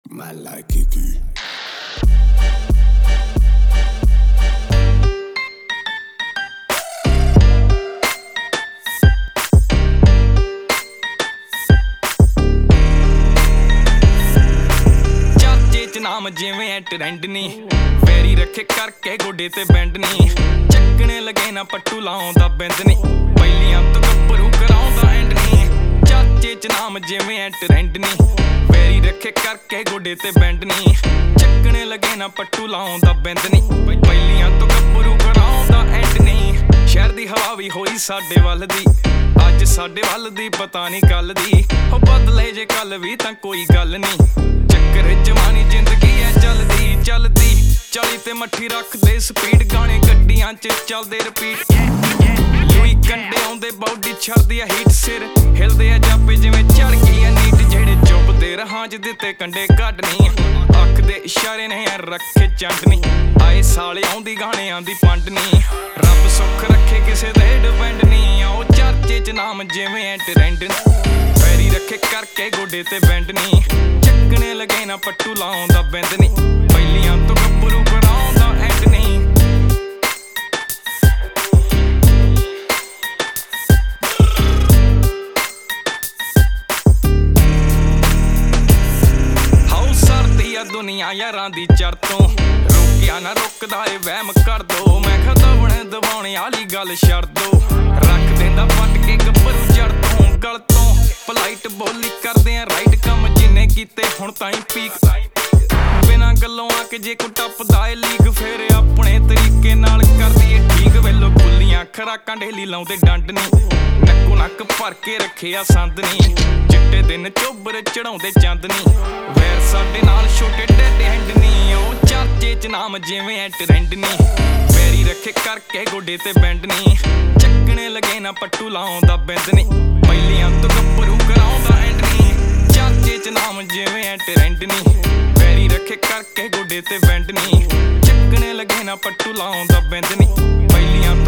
Man like Kiki. ਨਾਮ ਜਿਵੇਂ ਐ ਟ੍ਰੈਂਡ ਨੀ ਫੇਰੀ ਰੱਖੇ ਕਰਕੇ ਗੋਡੇ ਤੇ ਬੈਂਡ ਨੀ ਚੱਕਣੇ ਲਗੇ ਨਾ ਪੱਟੂ ਲਾਉਂਦਾ ਬਿੰਦ ਨੀ ਪਹਿਲੀਆਂ ਤੋਂ ਗੱਭਰੂ ਕਰਾਉਂਦਾ ਐਂਡ ਨੀ ਚਾਚੇ ਚ ਨਾਮ ਜਿਵੇਂ ਐ ਟ੍ਰੈਂਡ ਨੀ ਫੇਰੀ ਰੱਖੇ ਕਰਕੇ ਗੋਡੇ ਤੇ ਬੈਂਡ ਨੀ ਚੱਕਣੇ ਲਗੇ ਨਾ ਪੱਟੂ ਲਾਉਂਦਾ ਬਿੰਦ ਨੀ ਪਹਿਲੀਆਂ ਤੋਂ ਗੱਭਰੂ ਕਰਾਉਂਦਾ ਐਂਡ ਨੀ ਸ਼ਹਿਰ ਦੀ ਹਵਾ ਵੀ ਹੋਈ ਸਾਡੇ ਵੱਲ ਦੀ ਅੱਜ ਸਾਡੇ ਵੱਲ ਦੀ ਪਤਾ ਨੀ ਕੱਲ ਦੀ ਉਹ ਬਦਲੇ ਜੇ ਕੱਲ ਵੀ ਤਾਂ ਕੋਈ ਗੱਲ ਨੀ ਚੱਕਰ ਜਵਾਨੀ ਜ਼ਿੰਦਗੀ ਐ ਚੱਲਦੀ ਚੱਲਦੀ 40 ਤੇ ਮੱਠੀ ਰੱਖਦੇ ਸਪੀਡ ਗਾਣੇ ਗੱਡੀਆਂ ਚ ਚੱਲਦੇ ਰਿਪੀਟ ਯੂਈ ਕੰਡੇ ਆਉਂਦੇ ਬਾਡੀ ਛੱਡਦੀ ਆ ਹੀਟ ਸਿਰ ਹਿਲਦੇ ਆ ਜਾਪੇ ਜਿਵੇਂ ਚੜ ਗਈ ਆ ਨੀਟ ਜਿਹੜੇ ਚੁੱਪਦੇ ਰਹਾਂ ਚ ਦਿੱਤੇ ਕੰਡੇ ਕੱਢਣੀ ਅੱਖ ਦੇ ਇਸ਼ਾਰੇ ਨੇ ਰੱਖੇ ਚੰਡਨੀ ਆਏ ਸਾਲੇ ਆਉਂਦੀ ਗਾਣਿਆਂ ਦੀ ਪੰਡਨੀ ਰੱਬ ਸੁੱਖ ਰੱਖੇ ਕਿਸੇ ਦੇ ਡਿਪੈਂਡ ਨਹੀਂ ਆਓ ਚਰਚੇ ਚ ਨਾਮ ਜਿਵੇਂ ਐ ਟ੍ਰੈਂਡ ਪੈਰੀ ਰੱਖੇ ਕਰਕੇ ਗੋਡੇ ਤੇ ਬੈਂਡ ਨਹੀਂ ਚੱਕਣੇ ਲਗੇ ਨਾ ਪੱਟੂ ਲਾਉਂਦਾ ਬਿੰਦ ਨੀ ਪਹਿਲੀਆਂ ਤੋਂ ਗੱਭਰੂ ਕਰਾਉਂਦਾ ਐਂਡ ਨਹੀਂ ਹਾਉ ਸਰਦੀ ਆ ਦੁਨੀਆ ਯਾਰਾਂ ਦੀ ਚੜ ਤੋਂ ਰੋਕਿਆ ਨਾ ਰੁਕਦਾ ਏ ਵਹਿਮ ਕਰ ਦੋ ਮੈਂ ਖਦਵਣ ਦਵਾਉਣੇ ਵਾਲੀ ਗੱਲ ਛੱਡ ਦੋ ਰੱਖ ਦਿੰਦਾ ਪੱਟ ਕੇ ਗੱਭਰੂ ਜੜ ਤੋਂ ਗਲ ਤੋਂ ਪਲਾਈਟ ਬੋਲੀ ਕਰਦੇ ਆ ਰਾਈਟ ਕੰਮ ਜਿੰਨੇ ਕੀਤੇ ਹੁਣ ਤਾਈਂ ਪੀਕ ਬਿਨਾਂ ਗੱਲੋਂ ਆ ਕੇ ਜੇ ਕੋ ਟੱਪਦਾ ਏ ਲੀਗ ਫੇਰ ਆਪਣੇ ਤਰੀਕੇ ਨਾਲ ਕਰਦੀ ਏ ਠੀਕ ਵੇਲੋ ਖੁੱਲੀਆਂ ਖਰਾਕਾਂ ਢੇਲੀ ਲਾਉਂਦੇ ਡੰਡ ਨੀ ਨੱਕੋ ਨੱਕ ਭਰ ਕੇ ਰੱਖਿਆ ਸੰਦ ਨੀ ਚਿੱਟੇ ਦਿਨ ਚੋਬਰ ਚੜਾਉਂਦੇ ਚੰਦ ਨੀ ਵੈਰ ਸਾਡੇ ਨਾਲ ਛੋਟੇ ਡੇਡੇ ਹੈਂਡ ਨੀ ਉਹ ਚਾਚੇ ਚ ਨਾਮ ਜਿਵੇਂ ਐ ਟ੍ਰੈਂਡ ਨੀ ਪੈਰੀ ਰੱਖੇ ਕਰਕੇ ਗੋਡੇ ਤੇ ਬੈਂਡ ਨੀ ਚੱਕਣੇ ਲਗੇ ਨਾ ਪੱਟੂ ਲਾਉਂਦਾ ਬਿੰਦ ਨੀ ਪਹਿਲੀਆਂ ਤੋਂ ਗੱਭਰੂ ਕਰਾਉਂਦਾ ਐਂਡ ਨੀ ਚਾਚੇ ਚ ਨਾਮ ਜਿਵੇਂ ਐ ਟ੍ਰੈਂਡ ਨੀ ਪੈਰੀ ਰੱਖੇ ਕਰਕੇ ਗੋਡੇ ਤੇ ਬੈਂਡ ਨੀ ਚੱਕਣੇ ਲਗੇ ਨਾ ਪੱਟੂ ਲਾਉਂਦਾ ਬਿੰਦ ਨੀ ਪਹਿਲੀਆਂ